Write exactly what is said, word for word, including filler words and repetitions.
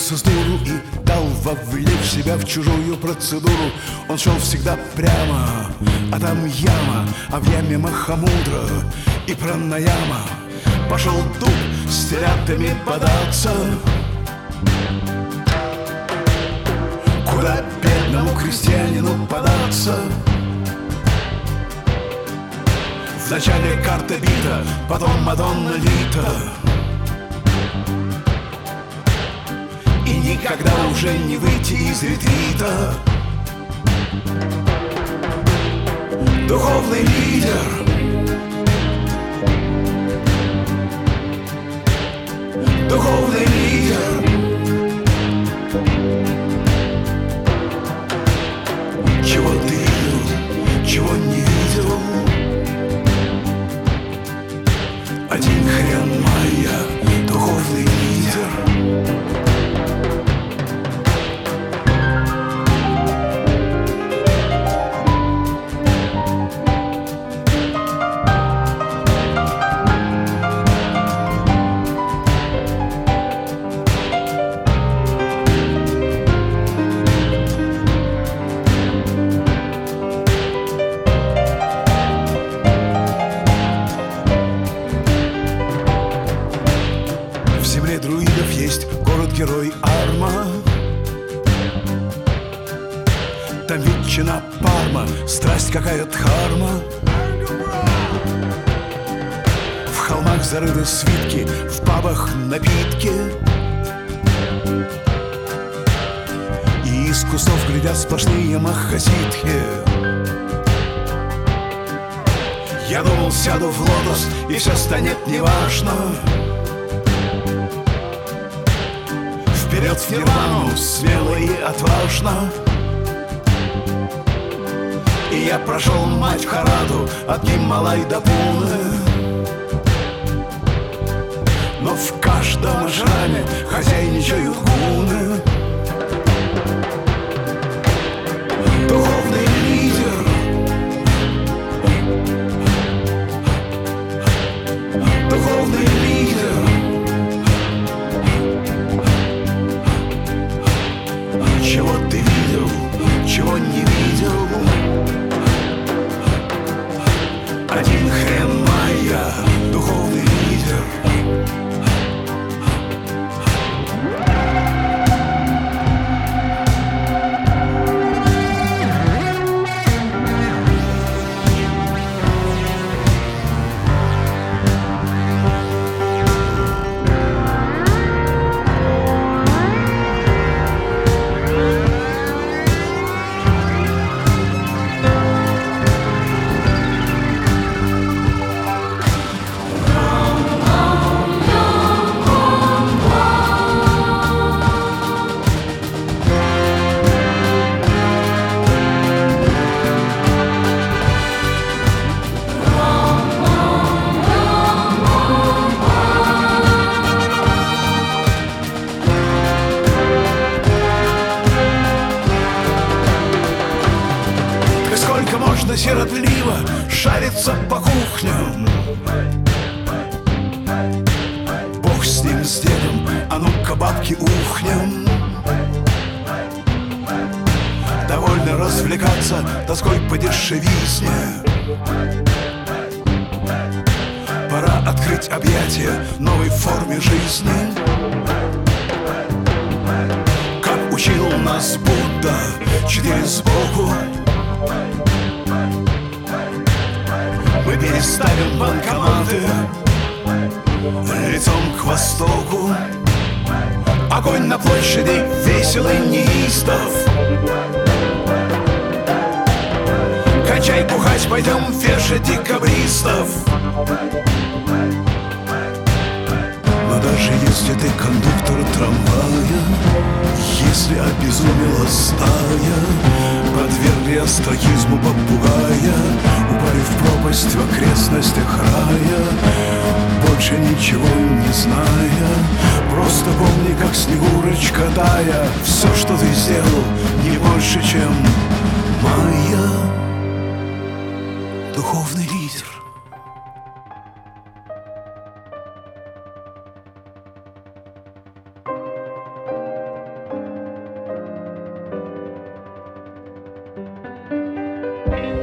сбился с дуру и дал вовлечь себя в чужую процедуру. Он шел всегда прямо, а там яма, а в яме Махамудра и пранаяма. Пошел дуб с телятами податься, куда бедному крестьянину податься. Вначале карта бита, потом Мадонна Лита, и никогда уже не выйти из ретрита. Духовный лидер, духовный лидер, чего ты видел, чего не видел. Один хрен моя, духовный лидер. Друидов есть город-герой Арма. Там ветчина Парма, страсть какая дхарма. В холмах зарыты свитки, в пабах напитки, и из кустов глядят сплошные махасидхи. Я думал, сяду в лотос, и все станет неважно. Вперед в нирвану, смело и отважно. И я прошел мать Хараду от Гималай до Пуны. Но в каждом ашраме хозяйничают гуны. Духовный лидер, духовный лидер, чего ты видел, чего не видел. Один хрен моя, духовный лидер. Сиротливо шарится по кухням. Бог с ним, с дедом, а ну-ка, бабки, ухнем. Довольно развлекаться тоской по дешевизне. Пора открыть объятия новой форме жизни. Как учил нас Будда, четыре сбоку. Мы переставим банкоматы лицом к востоку. Огонь на площади веселый неистов. Кончай бухать, пойдем вешать декабристов. Но даже если ты кондуктор трамвая, если обезумела стая, подвергли астракизму попугая, упали в пропасть в окрестностях рая, больше ничего не зная, просто помни, как Снегурочка тая. Все, что ты сделал, не больше, чем моя духовный лидер. Thank